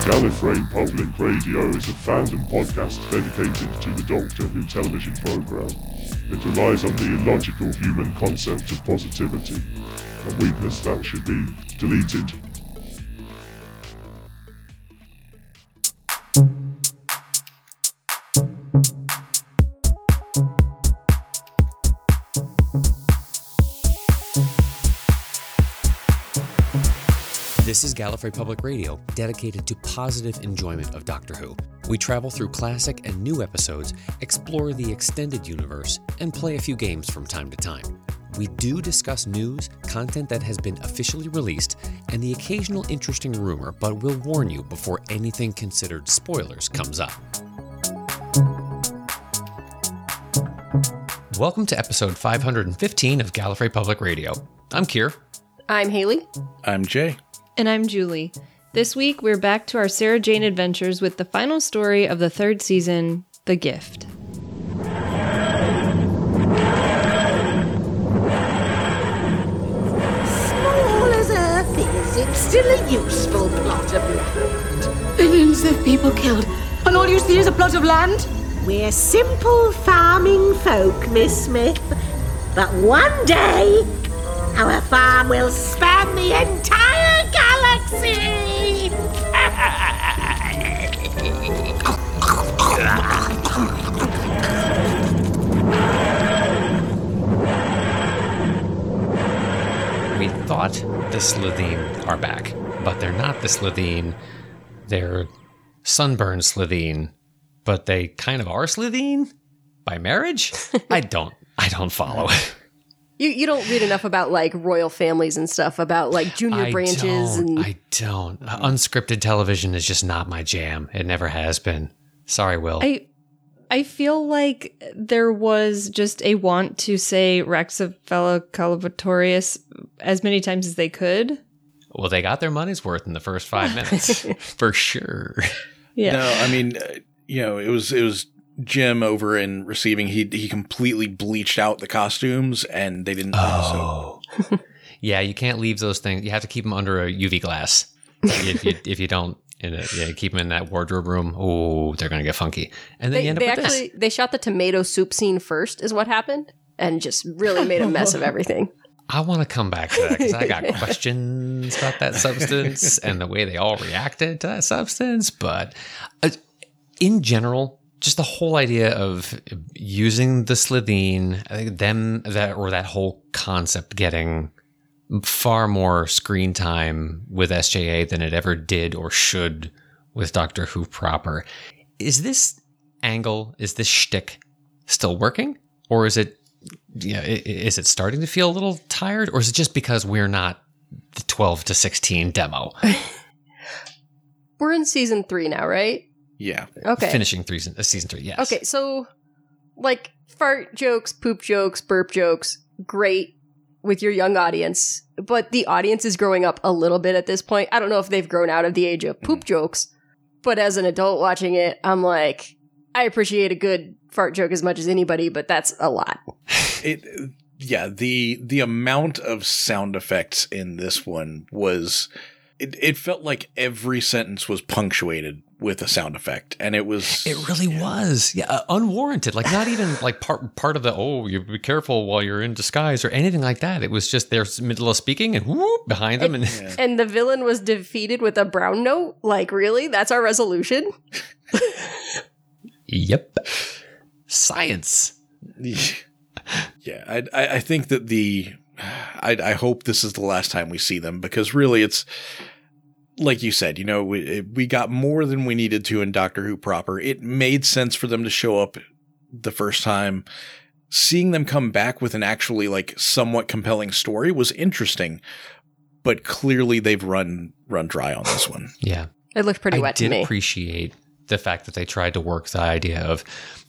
Gallifrey Public Radio is a fandom podcast dedicated to the Doctor Who television programme. It relies on the illogical human concept of positivity, a weakness that should be deleted. This is Gallifrey Public Radio, dedicated to positive enjoyment of Doctor Who. We travel through classic and new episodes, explore the extended universe, and play a few games from time to time. We do discuss news, content that has been officially released, and the occasional interesting rumor, but we'll warn you before anything considered spoilers comes up. Welcome to episode 515 of Gallifrey Public Radio. I'm Kier. I'm Haley. I'm Jay. And I'm Julie. This week, we're back to our Sarah Jane adventures with the final story of the third season, The Gift. Small as Earth is, it's still a useful plot of land. Millions of people killed, and all you see is a plot of land? We're simple farming folk, Miss Smith. But one day, our farm will span the entire galaxy! We thought the Slitheen are back, but they're not the Slitheen. They're Sunburn Slitheen, but they kind of are Slitheen? By marriage? I don't follow. You don't read enough about, like, royal families and stuff, about, like, junior branches. I don't. Unscripted television is just not my jam. It never has been. Sorry, Will. I feel like there was just a want to say Raxifella Calvatorius as many times as they could. Well, they got their money's worth in the first 5 minutes. For sure. Yeah. No, I mean, it was Jim over in receiving. He completely bleached out the costumes, and they didn't. Oh, yeah. You can't leave those things. You have to keep them under a UV glass. If you don't, keep them in that wardrobe room. Oh, they're gonna get funky. And then you end up with this. They shot the tomato soup scene first, is what happened, and just really made a mess of everything. I want to come back to that because I got questions about that substance and the way they all reacted to that substance. But in general, just the whole idea of using the Slitheen, I think that whole concept getting far more screen time with SJA than it ever did or should with Doctor Who proper. Is this angle, is this shtick still working? Or is it starting to feel a little tired? Or is it just because we're not the 12 to 16 demo? We're in season 3 now, right? Yeah. Okay. Finishing season 3, yes. Okay, so, like, fart jokes, poop jokes, burp jokes, great with your young audience, but the audience is growing up a little bit at this point. I don't know if they've grown out of the age of poop jokes, but as an adult watching it, I'm like, I appreciate a good fart joke as much as anybody, but that's a lot. The amount of sound effects in this one was... It felt like every sentence was punctuated with a sound effect, and it was... It really was. Yeah, unwarranted. Like, not even, like, part of the, you be careful while you're in disguise or anything like that. It was just, they're middle of speaking, and whoop, behind them. And the villain was defeated with a brown note? Like, really? That's our resolution? Yep. Science. Yeah, I think that I hope this is the last time we see them, because really it's... Like you said, we got more than we needed to in Doctor Who proper. It made sense for them to show up the first time. Seeing them come back with an actually, like, somewhat compelling story was interesting, but clearly they've run dry on this one. Yeah. It looked pretty wet to me. I did appreciate the fact that they tried to work the idea of,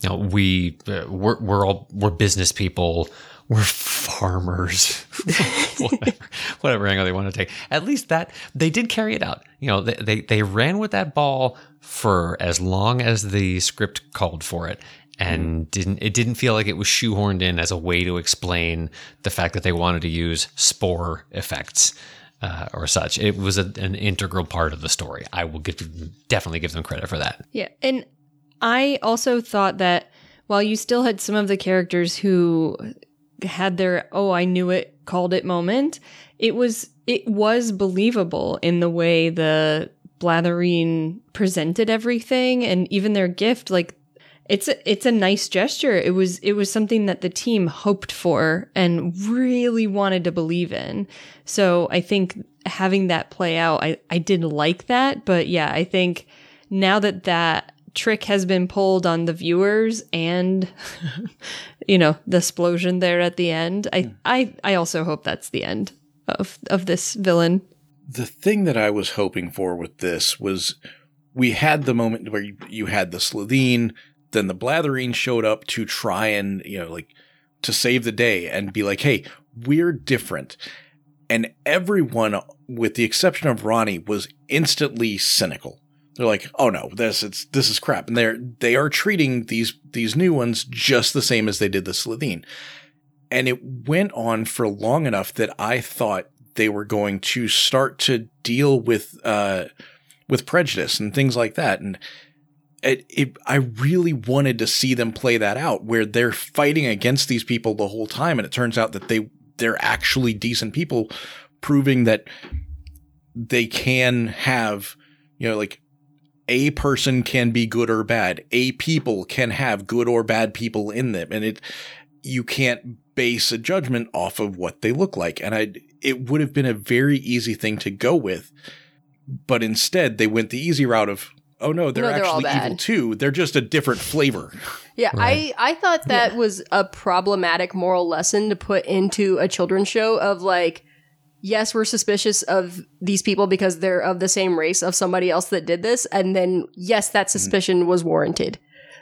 we're business people, we're farmers, whatever angle they want to take. At least that they did carry it out. They ran with that ball for as long as the script called for it, and it didn't feel like it was shoehorned in as a way to explain the fact that they wanted to use spore effects. or such. It was an integral part of the story. I will definitely give them credit for that. Yeah, and I also thought that while you still had some of the characters who had their I knew it, called it moment, it was believable in the way the Blatherine presented everything, and even their gift. Like, it's a nice gesture. It was something that the team hoped for and really wanted to believe in. So I think having that play out, I did like that. But yeah, I think now that trick has been pulled on the viewers and the explosion there at the end, I also hope that's the end of this villain. The thing that I was hoping for with this was we had the moment where you had the Slitheen, then the Blatherine showed up to try and, to save the day and be like, hey, we're different. And everyone, with the exception of Ronnie, was instantly cynical. They're like, oh no, this is crap. And they are treating these new ones just the same as they did the Slitheen. And it went on for long enough that I thought they were going to start to deal with prejudice and things like that. And I really wanted to see them play that out, where they're fighting against these people the whole time. And it turns out that they're actually decent people, proving that they can have, a person can be good or bad. A people can have good or bad people in them. And you can't base a judgment off of what they look like. And it would have been a very easy thing to go with, but instead they went the easy route of, oh no, they're actually evil too. They're just a different flavor. Yeah, Right. I thought that was a problematic moral lesson to put into a children's show of like, yes, we're suspicious of these people because they're of the same race of somebody else that did this. And then, yes, that suspicion was warranted.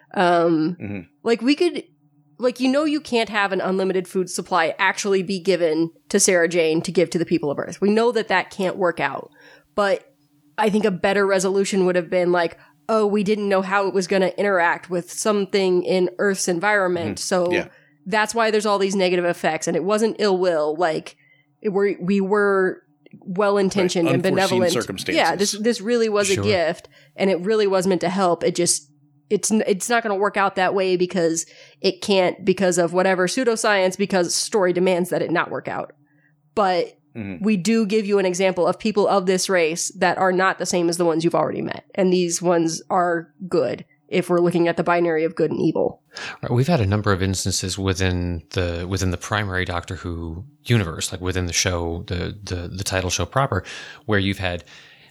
Like we could, you can't have an unlimited food supply actually be given to Sarah Jane to give to the people of Earth. We know that can't work out. But I think a better resolution would have been like, oh, we didn't know how it was going to interact with something in Earth's environment. So that's why there's all these negative effects. And it wasn't ill will. Like, we were well-intentioned and benevolent. Circumstances. Yeah, this really was a gift, and it really was meant to help. It's not going to work out that way because it can't, because of whatever pseudoscience, because story demands that it not work out. But we do give you an example of people of this race that are not the same as the ones you've already met. And these ones are good if we're looking at the binary of good and evil. Right. We've had a number of instances within the primary Doctor Who universe, like within the show, the title show proper, where you've had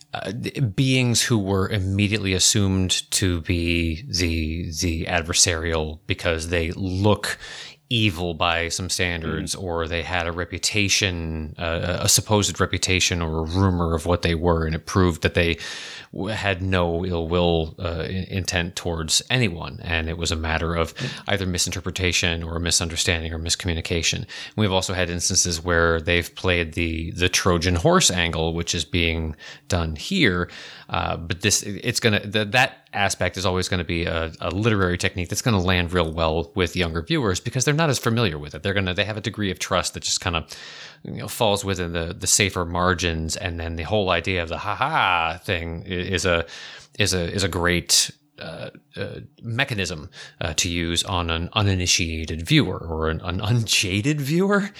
beings who were immediately assumed to be the adversarial because they look evil by some standards, or they had a reputation, a supposed reputation or a rumor of what they were, and it proved that they had no ill will intent towards anyone, and it was a matter of either misinterpretation or misunderstanding or miscommunication. We've also had instances where they've played the Trojan horse angle, which is being done here, but that aspect is always going to be a literary technique that's going to land real well with younger viewers because they're not as familiar with it. They have a degree of trust that just kind of falls within the safer margins, and then the whole idea of the ha-ha thing is a great mechanism to use on an uninitiated viewer or an unjaded viewer.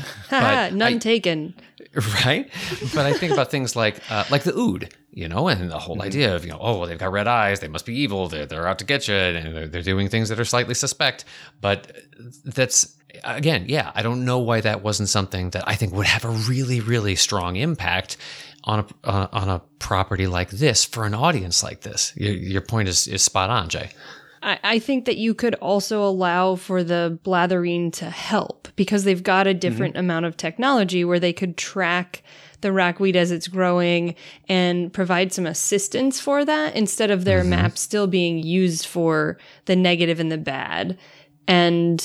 None taken. Right? But I think about things like the Ood, and the whole idea of, they've got red eyes, they must be evil, they're out to get you, and they're doing things that are slightly suspect. But that's, again, I don't know why that wasn't something that I think would have a really, really strong impact on a property like this for an audience like this. Your point is spot on, Jay. I think that you could also allow for the Blatherine to help because they've got a different amount of technology where they could track the racweed as it's growing and provide some assistance for that instead of their map still being used for the negative and the bad. And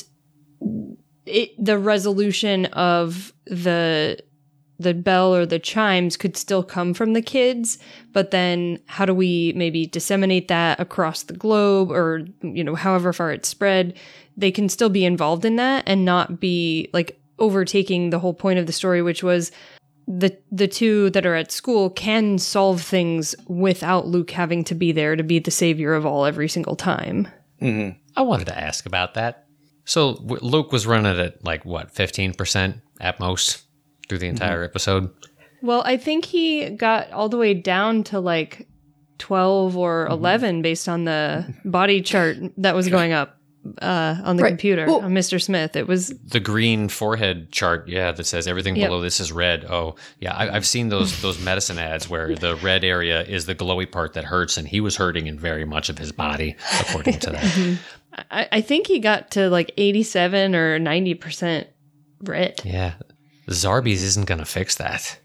the resolution of the bell or the chimes could still come from the kids, but then how do we maybe disseminate that across the globe or, however far it's spread? They can still be involved in that and not be like overtaking the whole point of the story, which was the two that are at school can solve things without Luke having to be there to be the savior of all every single time. Mm-hmm. I wanted to ask about that. So Luke was running at like what, 15% at most through the entire episode? Well, I think he got all the way down to like 12 or 11 based on the body chart that was going up on the computer on Mr. Smith. It was the green forehead chart, that says everything below this is red. Oh, yeah, I've seen those medicine ads where the red area is the glowy part that hurts, and he was hurting in very much of his body, according to that. I think he got to like 87 or 90% red. Yeah, Zarbies isn't going to fix that.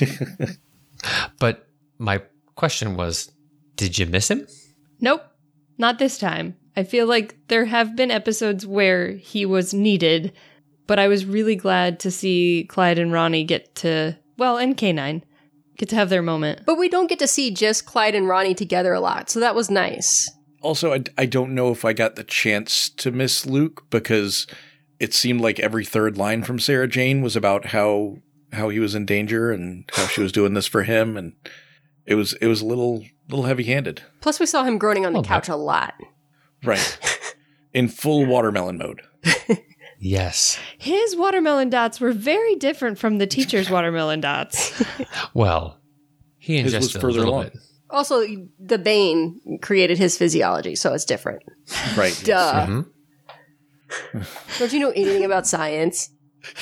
But my question was, did you miss him? Nope, not this time. I feel like there have been episodes where he was needed, but I was really glad to see Clyde and Ronnie get to, and K9, get to have their moment. But we don't get to see just Clyde and Ronnie together a lot, so that was nice. Also, I don't know if I got the chance to miss Luke because it seemed like every third line from Sarah Jane was about how he was in danger and how she was doing this for him, and it was a little heavy-handed. Plus, we saw him groaning on the couch a lot. Right. In full watermelon mode. Yes. His watermelon dots were very different from the teacher's watermelon dots. Well, he His was ingested a further little along. bit. Also, the Bane created his physiology, so it's different. Right. Duh. Mm-hmm. Don't you know anything about science?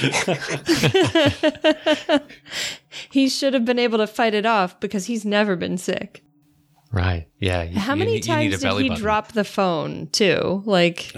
He should have been able to fight it off because he's never been sick. Right. Yeah. How many times did he drop the phone, too? Like,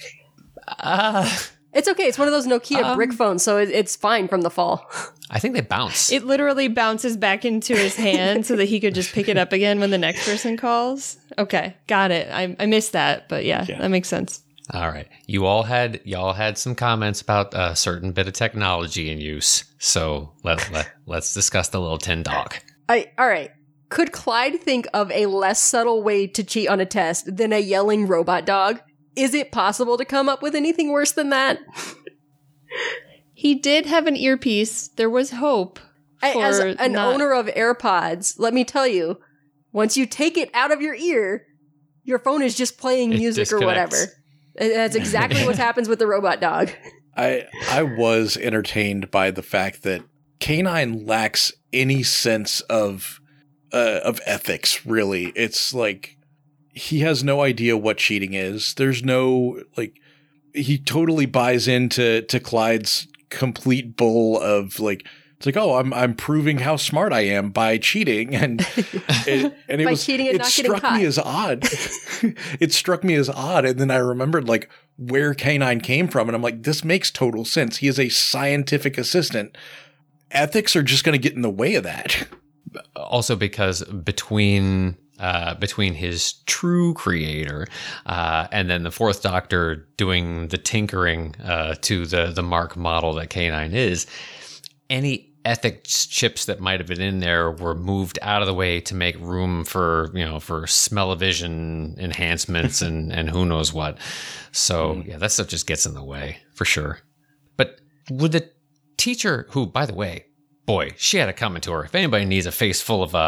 It's okay. It's one of those Nokia brick phones, so it's fine from the fall. I think they bounce. it literally bounces back into his hand so that he could just pick it up again when the next person calls. Okay, got it. I missed that, but yeah, that makes sense. All right. Y'all had some comments about a certain bit of technology in use. So let's discuss the little tin dog. All right. Could Clyde think of a less subtle way to cheat on a test than a yelling robot dog? Is it possible to come up with anything worse than that? He did have an earpiece. There was hope. As an owner of AirPods, let me tell you, once you take it out of your ear, your phone is just playing music or whatever. That's exactly what happens with the robot dog. I was entertained by the fact that K9 lacks any sense of ethics, really. It's like he has no idea what cheating is. There's no, like, he totally buys into Clyde's complete bull of, like, it's like, oh, I'm proving how smart I am by cheating, and it by was cheating and it not getting struck caught. me as odd. It struck me as odd, and then I remembered like where K9 came from, and I'm like, this makes total sense. He is a scientific assistant. Ethics are just going to get in the way of that. Also, because between his true creator and then the Fourth Doctor doing the tinkering to the Mark model that K9 is, any ethics chips that might have been in there were moved out of the way to make room for smell-o-vision enhancements and who knows what. So yeah, that stuff just gets in the way for sure. But would the teacher, who, by the way, boy, she had it coming to her. If anybody needs a face full of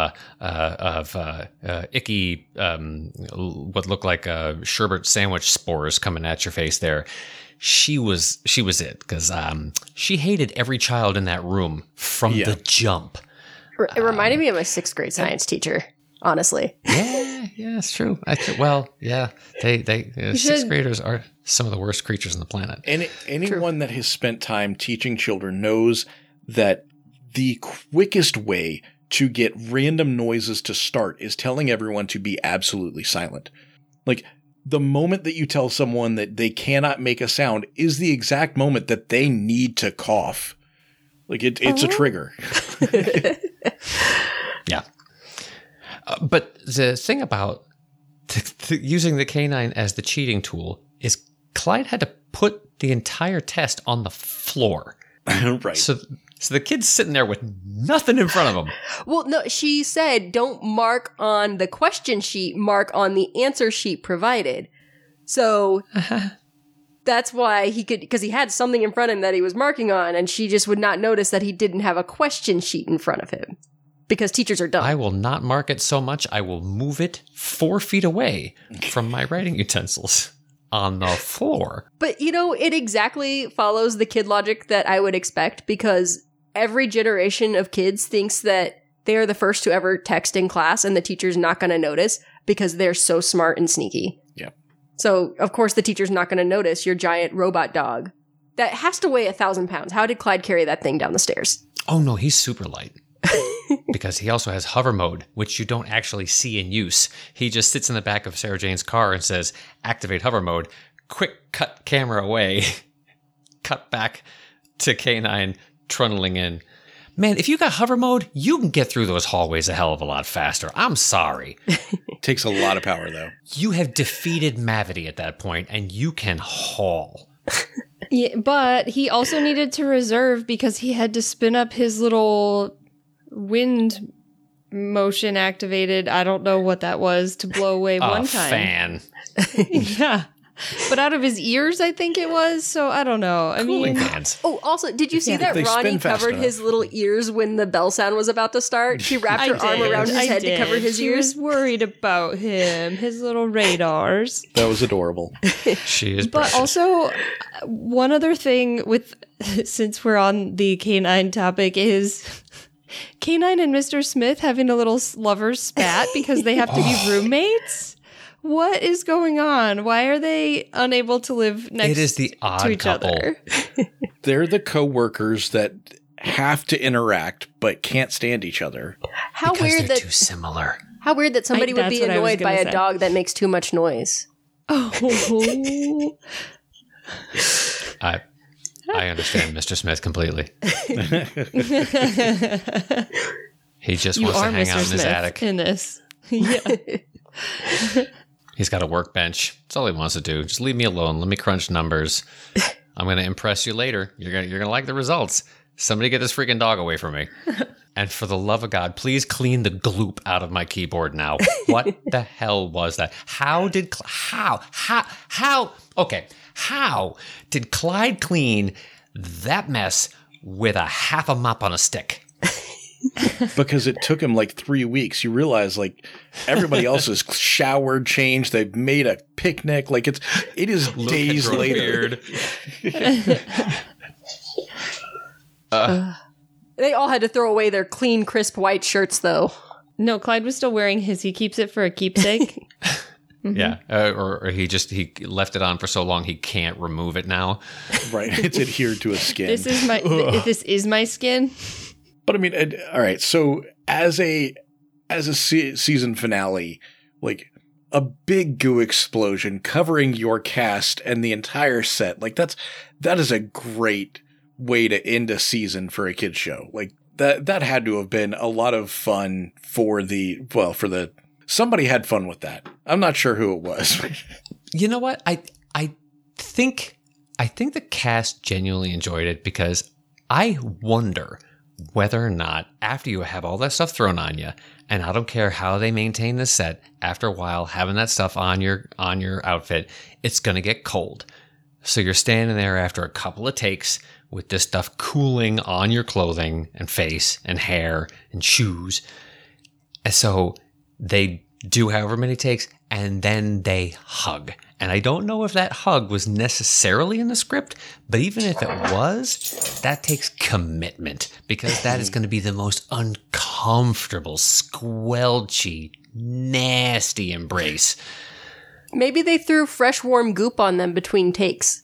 icky, what looked like sherbet sandwich spores coming at your face there, she was it, because she hated every child in that room from the jump. It reminded me of my 6th grade science teacher, honestly. Yeah, it's true. They 6th graders are some of the worst creatures on the planet. And anyone that has spent time teaching children knows that the quickest way to get random noises to start is telling everyone to be absolutely silent. Like, the moment that you tell someone that they cannot make a sound is the exact moment that they need to cough. Like, it's a trigger. Yeah. But the thing about using the K9 as the cheating tool is Clyde had to put the entire test on the floor. Right. So the kid's sitting there with nothing in front of him. Well, no, she said don't mark on the question sheet, mark on the answer sheet provided. So that's why he could, because he had something in front of him that he was marking on, and she just would not notice that he didn't have a question sheet in front of him. Because teachers are dumb. I will not mark it so much, I will move it 4 feet away from my writing utensils on the floor. But, you know, it exactly follows the kid logic that I would expect, because every generation of kids thinks that they are the first to ever text in class and the teacher's not going to notice because they're so smart and sneaky. Yeah. So, of course, the teacher's not going to notice your giant robot dog that has to weigh 1,000 pounds. How did Clyde carry that thing down the stairs? Oh, no, he's super light. Because he also has hover mode, which you don't actually see in use. He just sits in the back of Sarah Jane's car and says, activate hover mode. Quick cut camera away. Cut back to K9 trundling in. Man, if you got hover mode, you can get through those hallways a hell of a lot faster. I'm sorry. Takes a lot of power, though. You have defeated Mavity at that point, and you can haul. Yeah, but he also needed to reserve because he had to spin up his little wind motion activated, I don't know what that was, to blow away one time. Fan. Yeah. But out of his ears, I think it was. So I don't know. I Cooling mean, fans. Oh, also, did you see If they that Ronnie spin fast covered enough. his little ears when the bell sound was about to start? She wrapped her arm around his head to cover his She ears. was worried about him, his little radars. That was adorable. She is But precious. also, one other thing with, since we're on the K9 topic, is K9 and Mr. Smith having a little lover's spat because they have to be roommates. What is going on? Why are they unable to live next It is the to odd each couple. other? They're the co-workers that have to interact but can't stand each other. How Because weird they're that too similar. how weird that somebody would that's be what I was annoyed by gonna a say. dog that makes too much noise. Oh, I understand Mr. Smith completely. He just you wants to are hang Mr. out in his Smith attic. in this. Yeah. He's got a workbench. That's all he wants to do. Just leave me alone. Let me crunch numbers. I'm going to impress you later. You're gonna like the results. Somebody get this freaking dog away from me. And for the love of God, please clean the gloop out of my keyboard now. What the hell was that? How did Clyde clean that mess with a half a mop on a stick? Because it took him like 3 weeks. You realize like everybody else has showered, changed, they've made a picnic. Like it is Luke days had grown a later. beard. They all had to throw away their clean, crisp white shirts, though. No, Clyde was still wearing his. He keeps it for a keepsake. Yeah, or he left it on for so long he can't remove it now. Right. It's adhered to his skin. This is my skin. But I mean, all right. So as a season finale, like a big goo explosion covering your cast and the entire set, like that is a great way to end a season for a kids show. Like that had to have been a lot of fun for somebody had fun with that. I'm not sure who it was. You know what? I think the cast genuinely enjoyed it because I wonder whether or not after you have all that stuff thrown on you, and I don't care how they maintain the set, after a while having that stuff on your outfit, it's going to get cold. So you're standing there after a couple of takes with this stuff cooling on your clothing and face and hair and shoes. And so they do however many takes and then they hug. And I don't know if that hug was necessarily in the script, but even if it was, that takes commitment because that is going to be the most uncomfortable, squelchy, nasty embrace. Maybe they threw fresh, warm goop on them between takes.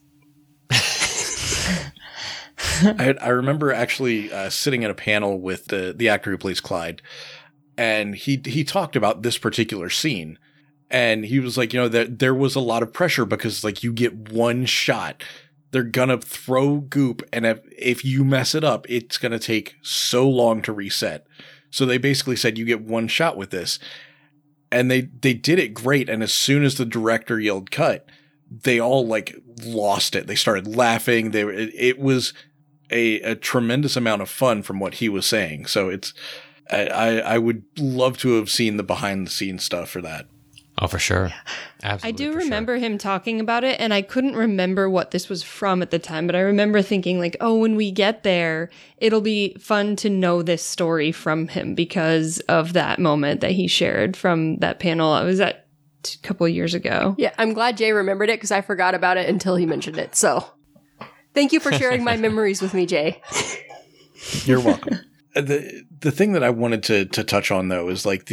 I remember actually sitting in a panel with the actor who plays Clyde, and he talked about this particular scene. And he was like, there was a lot of pressure because like you get one shot, they're gonna throw goop, and if you mess it up, it's gonna take so long to reset. So they basically said you get one shot with this, and they did it great. And as soon as the director yelled cut, they all like lost it. They started laughing. It was a tremendous amount of fun from what he was saying. So I would love to have seen the behind the scenes stuff for that. Oh, for sure. Absolutely. I do for remember him talking about it, and I couldn't remember what this was from at the time, but I remember thinking like, oh, when we get there, it'll be fun to know this story from him because of that moment that he shared from that panel. I was at a couple of years ago. Yeah, I'm glad Jay remembered it because I forgot about it until he mentioned it. So thank you for sharing my memories with me, Jay. You're welcome. The thing that I wanted to touch on, though, is like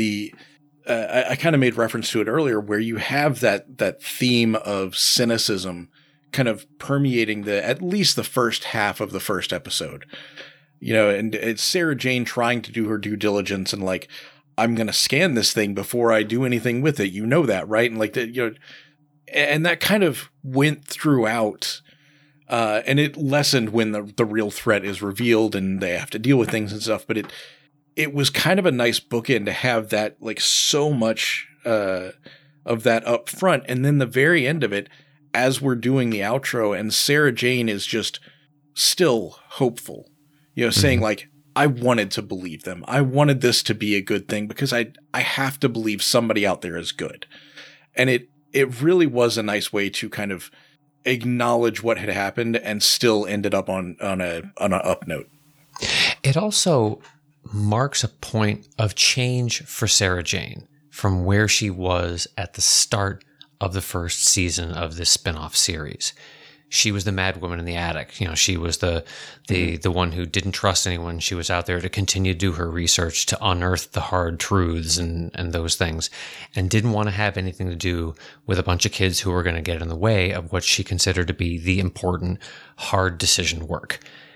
I kind of made reference to it earlier, where you have that theme of cynicism kind of permeating at least the first half of the first episode. You know, and it's Sarah Jane trying to do her due diligence and like, I'm going to scan this thing before I do anything with it. You know that, right? And like that, you know, and that kind of went throughout, and it lessened when the real threat is revealed and they have to deal with things and stuff. But it was kind of a nice bookend to have that, like, so much of that up front. And then the very end of it, as we're doing the outro, and Sarah Jane is just still hopeful, you know, saying like, I wanted to believe them. I wanted this to be a good thing because I have to believe somebody out there is good. And it really was a nice way to kind of acknowledge what had happened and still ended up on a up note. It also marks a point of change for Sarah Jane from where she was at the start of the first season of this spin-off series. She was the mad woman in the attic. You know, she was the one who didn't trust anyone. She was out there to continue to do her research, to unearth the hard truths and those things, and didn't want to have anything to do with a bunch of kids who were going to get in the way of what she considered to be the important, hard decision work.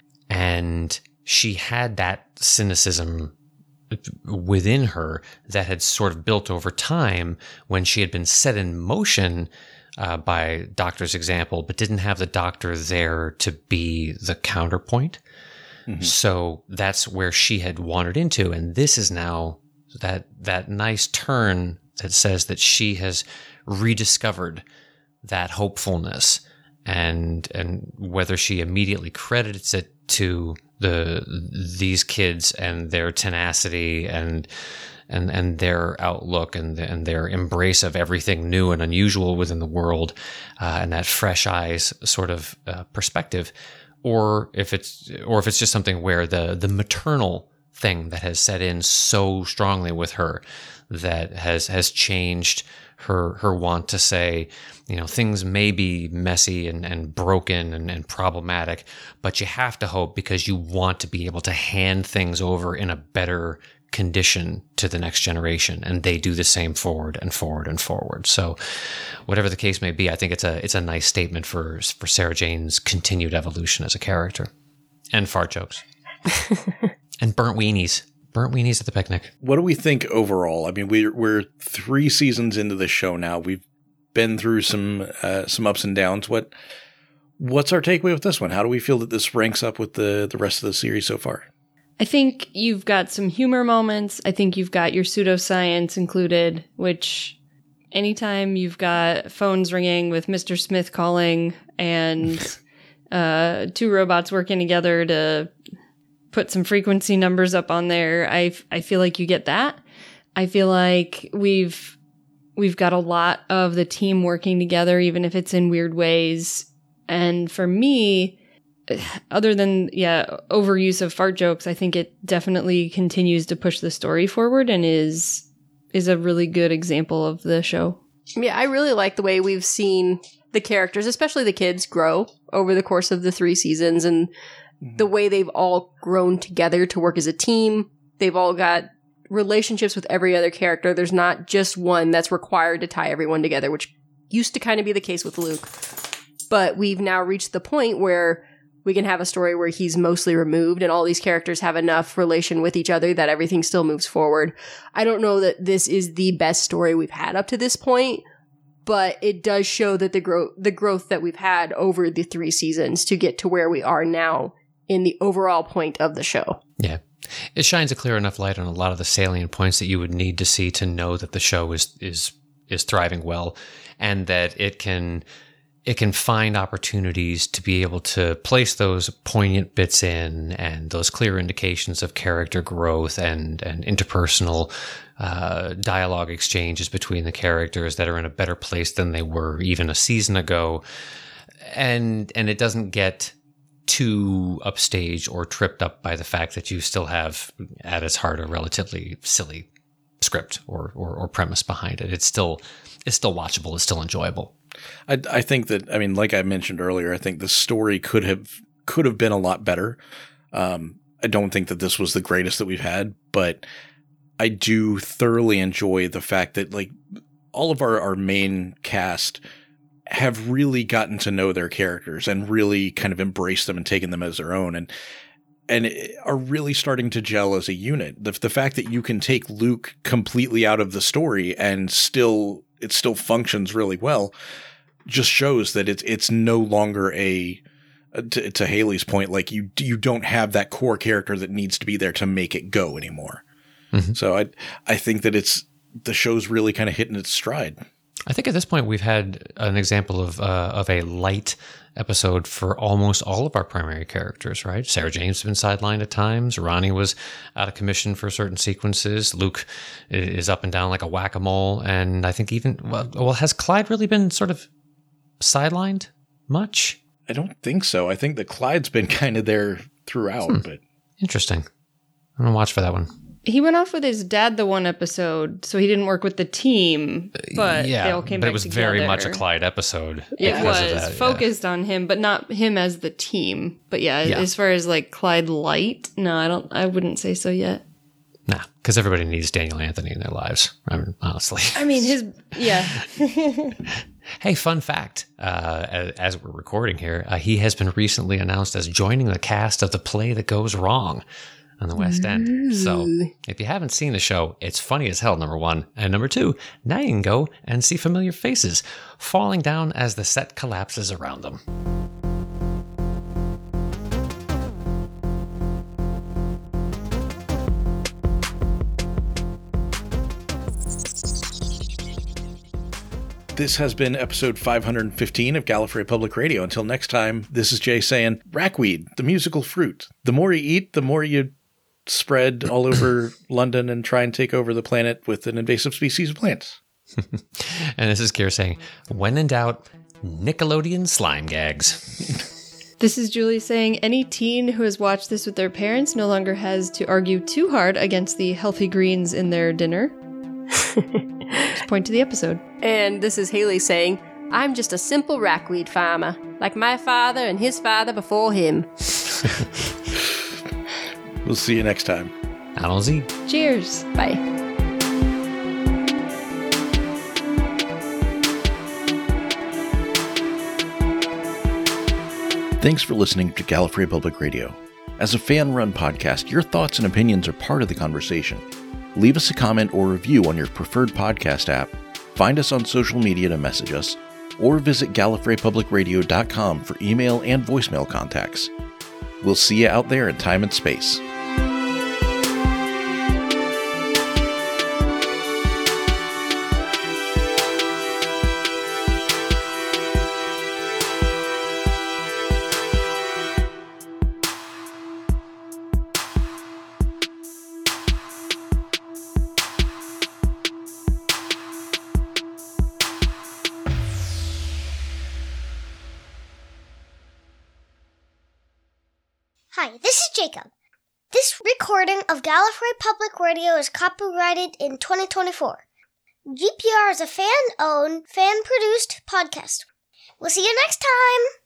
And she had that cynicism within her that had sort of built over time when she had been set in motion by Doctor's example, but didn't have the Doctor there to be the counterpoint. Mm-hmm. So that's where she had wandered into. And this is now that nice turn that says that she has rediscovered that hopefulness, and whether she immediately credits it to these kids and their tenacity and their outlook and their embrace of everything new and unusual within the world, and that fresh eyes sort of perspective, or if it's just something where the maternal thing that has set in so strongly with her that has changed her want to say, you know, things may be messy and broken and problematic, but you have to hope because you want to be able to hand things over in a better condition to the next generation, and they do the same forward and forward and forward. So whatever the case may be, I think it's a nice statement for Sarah Jane's continued evolution as a character. And fart jokes. And burnt weenies at the picnic. What do we think overall? I mean, we're 3 seasons into the show now. We've been through some ups and downs. What's our takeaway with this one? How do we feel that this ranks up with the rest of the series so far? I think you've got some humor moments. I think you've got your pseudoscience included, which anytime you've got phones ringing with Mr. Smith calling and 2 robots working together to put some frequency numbers up on there, I feel like you get that. I feel like we've got a lot of the team working together, even if it's in weird ways. And for me, other than, overuse of fart jokes, I think it definitely continues to push the story forward and is a really good example of the show. Yeah, I really like the way we've seen the characters, especially the kids, grow over the course of the 3 seasons, and the way they've all grown together to work as a team. They've all got relationships with every other character. There's not just one that's required to tie everyone together, which used to kind of be the case with Luke. But we've now reached the point where we can have a story where he's mostly removed and all these characters have enough relation with each other that everything still moves forward. I don't know that this is the best story we've had up to this point, but it does show that the growth that we've had over the 3 seasons to get to where we are now in the overall point of the show. Yeah. It shines a clear enough light on a lot of the salient points that you would need to see to know that the show is thriving well, and that it can it can find opportunities to be able to place those poignant bits in and those clear indications of character growth and interpersonal dialogue exchanges between the characters that are in a better place than they were even a season ago. And it doesn't get too upstage or tripped up by the fact that you still have at its heart a relatively silly script or premise behind it. It's still watchable. It's still enjoyable. I think that, I mean, like I mentioned earlier, I think the story could have been a lot better. I don't think that this was the greatest that we've had, but I do thoroughly enjoy the fact that like all of our main cast have really gotten to know their characters and really kind of embraced them and taken them as their own and are really starting to gel as a unit. The fact that you can take Luke completely out of the story and it still functions really well just shows that it's no longer to Haley's point, like you don't have that core character that needs to be there to make it go anymore. Mm-hmm. So I think that the show's really kind of hitting its stride. I think at this point we've had an example of a light episode for almost all of our primary characters, right? Sarah James has been sidelined at times. Ronnie was out of commission for certain sequences. Luke is up and down like a whack-a-mole. And I think even, well, has Clyde really been sort of sidelined much? I don't think so. I think that Clyde's been kind of there throughout, but interesting. I'm going to watch for that one. He went off with his dad the one episode, so he didn't work with the team, but they all came back together. But it was very much a Clyde episode. It was focused on him, but not him as the team. But as far as like Clyde Light, no, I wouldn't say so yet. Nah, because everybody needs Daniel Anthony in their lives. I mean, honestly. I mean, Hey, fun fact, as we're recording here, he has been recently announced as joining the cast of The Play That Goes Wrong on the West End. So if you haven't seen the show, it's funny as hell, number one. And number two, now you can go and see familiar faces falling down as the set collapses around them. This has been episode 515 of Gallifrey Public Radio. Until next time, this is Jay saying, rackweed, the musical fruit. The more you eat, the more you spread all over London and try and take over the planet with an invasive species of plants. And this is Kier saying, when in doubt, Nickelodeon slime gags. This is Julie saying, any teen who has watched this with their parents no longer has to argue too hard against the healthy greens in their dinner. Just point to the episode. And this is Haley saying, I'm just a simple rackweed farmer, like my father and his father before him. We'll see you next time. Allons-y. Cheers. Bye. Thanks for listening to Gallifrey Public Radio. As a fan-run podcast, your thoughts and opinions are part of the conversation. Leave us a comment or review on your preferred podcast app, find us on social media to message us, or visit GallifreyPublicRadio.com for email and voicemail contacts. We'll see you out there in time and space. Hi, this is Jacob. This recording of Gallifrey Public Radio is copyrighted in 2024. GPR is a fan-owned, fan-produced podcast. We'll see you next time!